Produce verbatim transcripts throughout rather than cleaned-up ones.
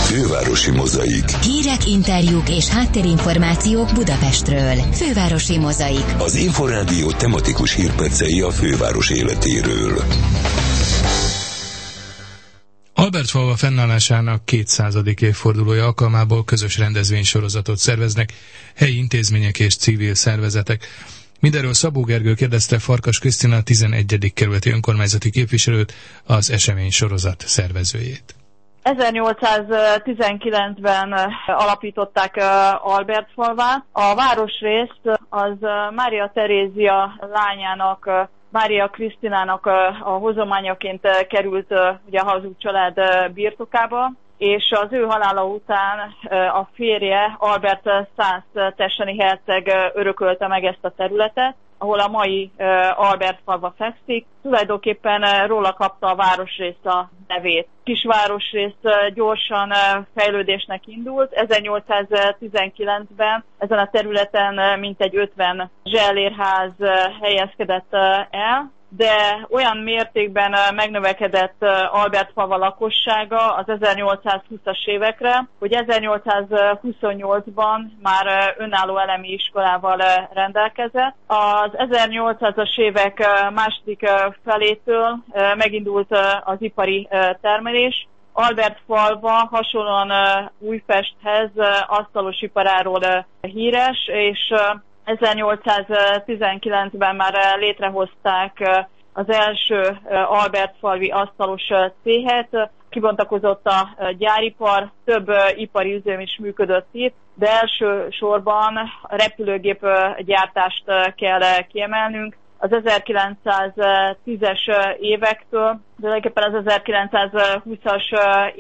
Fővárosi Mozaik. Hírek, interjúk és háttérinformációk Budapestről. Fővárosi Mozaik. Az Inforádió tematikus hírpercei a főváros életéről. Albertfalva fennállásának kétszázadik évfordulója alkalmából közös rendezvénysorozatot szerveznek helyi intézmények és civil szervezetek. Mindenről Szabó Gergő kérdezte Farkas Krisztina, a tizenegyedik kerületi önkormányzati képviselőt, az eseménysorozat szervezőjét. ezernyolcszáztizenkilencben alapították Albertfalvát. A városrészt az Mária Terézia lányának, Mária Krisztinának a hozományaként került ugye a Hazug család birtokába, és az ő halála után a férje, Albert szász-tesseni herceg örökölte meg ezt a területet, ahol a mai Albertfalva fekszik. Tulajdonképpen róla kapta a városrész a nevét. Kisvárosrész gyorsan fejlődésnek indult. ezernyolcszáztizenkilencben ezen a területen mintegy ötven zsellérház helyezkedett el, de olyan mértékben megnövekedett Albertfalva lakossága az ezernyolcszázhúszas évekre, hogy ezernyolcszázhuszonnyolcban már önálló elemi iskolával rendelkezett. Az ezernyolcszázas évek második felétől megindult az ipari termelés. Albertfalva hasonlóan Újpesthez asztalos iparáról híres, és ezernyolcszáztizenkilencben már létrehozták az első albertfalvi asztalos céhet, kibontakozott a gyáripar, több ipari üzem is működött itt, de elsősorban a repülőgép gyártást kell kiemelnünk. Az ezerkilencszáztízes évektől, tulajdonképpen az ezerkilencszázhúszas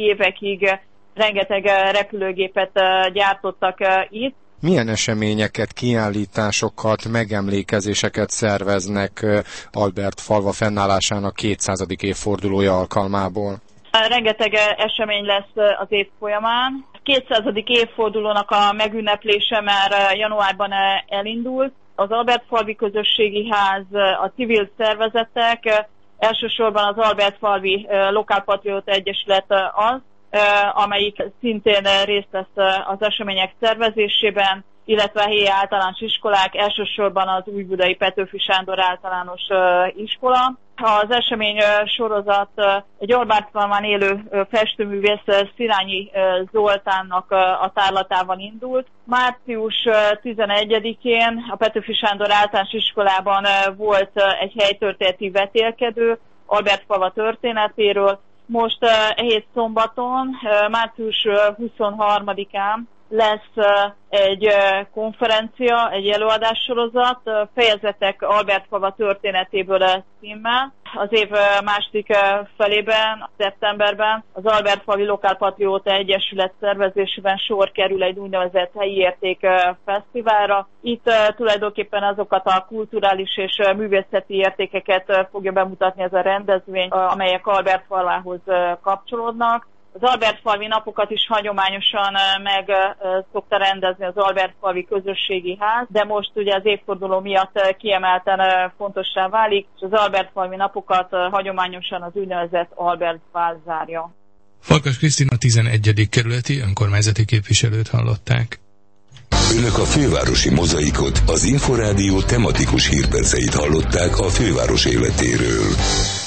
évekig rengeteg repülőgépet gyártottak itt. Milyen eseményeket, kiállításokat, megemlékezéseket szerveznek Albertfalva fennállásának kétszázadik évfordulója alkalmából? Rengeteg esemény lesz az év folyamán. A kétszázadik évfordulónak a megünneplése már januárban elindult. Az Albertfalvi Közösségi Ház, a civil szervezetek, elsősorban az Albertfalvi Lokálpatrióta Egyesület az, amelyik szintén részt vesz az események szervezésében, illetve a helyi általános iskolák, elsősorban az Újbudai Petőfi Sándor általános iskola. Az esemény sorozat egy Albertfalván élő festőművész, Szirányi Zoltánnak a tárlatában indult. március tizenegyedikén a Petőfi Sándor általános iskolában volt egy helytörténeti vetélkedő Albertfalva történetéről. Most uh, hét szombaton, uh, március huszonharmadikán lesz uh, egy uh, konferencia, egy előadássorozat, uh, fejezetek Albertfalva történetéből uh, címmel. Az év uh, második uh, felében, szeptemberben az Albertfalvi Lokálpatrióta Egyesület szervezésében sor kerül egy úgynevezett helyi érték uh, fesztiválra. Itt uh, tulajdonképpen azokat a kulturális és uh, művészeti értékeket uh, fogja bemutatni ez a rendezvény, uh, amelyek Albertfalvához uh, kapcsolódnak. Az Albertfalvi napokat is hagyományosan meg szokta rendezni az Albertfalvi Közösségi Ház, de most ugye az évforduló miatt kiemelten fontossá válik, és az Albertfalvi napokat hagyományosan az úgynevezett Albertfál zárja. Farkas Krisztina, a tizenegyedik kerületi önkormányzati képviselőt hallották. Önök a Fővárosi Mozaikot, az Inforádió tematikus hírperceit hallották a főváros életéről.